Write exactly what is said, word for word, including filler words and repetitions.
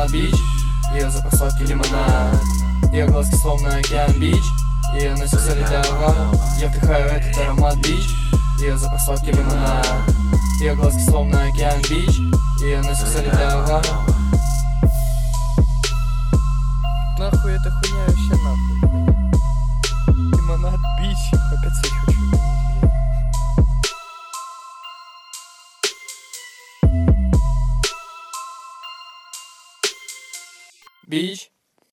бич. Ее запах сладкий лимонад, ее глазки словно океан, бич. Ее носик солидя аромат, я вдыхаю этот аромат, бич. Ее запах сладкий лимонад, ее глазки словно океан, бич. Ее носик солидя аромат. Нахуй эта хуйня вообще, нахуй хуйня. Лимонад, бич, опять суть хочу. Бич.